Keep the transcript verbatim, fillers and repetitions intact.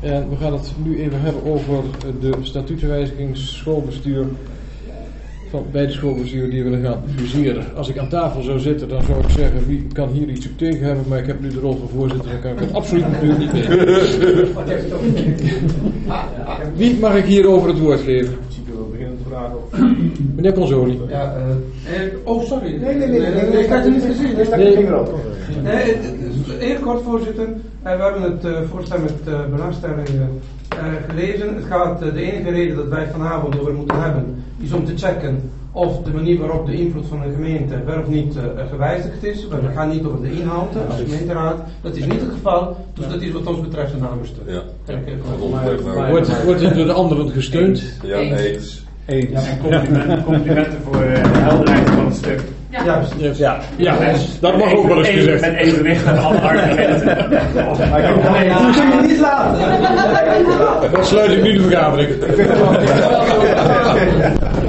En we gaan het nu even hebben over de statutenwijziging schoolbestuur van beide schoolbesturen die willen gaan fuseren. Als ik aan tafel zou zitten, dan zou ik zeggen wie kan hier iets op tegen hebben, maar ik heb nu de rol van voorzitter, dan kan ik het absoluut natuurlijk niet tegen. Wie mag ik hierover het woord geven? Meneer Consoli. Ja, uh, eh, oh, sorry. Nee, nee, nee, nee, nee, nee, ik had het niet gezien. Nee, stak nee. je vinger op. Nee, heel kort, voorzitter. Uh, we hebben het uh, voorstel met uh, belangstelling uh, gelezen. Het gaat, uh, de enige reden dat wij het vanavond over moeten hebben, is om te checken of de manier waarop de invloed van de gemeente wel of niet uh, gewijzigd is. We gaan niet over de inhoud als gemeenteraad. Dat is niet het geval, dus dat is wat ons betreft een namenste. Ja. Ja. Wordt, wordt het door de anderen gesteund? Ja, eens. Eens. Ja, en complimenten, complimenten voor uh, de helderheid van het stuk. Ja. Juist. Yes. Ja, ja, dat mag ook wel eens gezegd. Met evenwicht en alle argumenten. Dat kun je niet laten. Dan sluit ik nu de vergadering.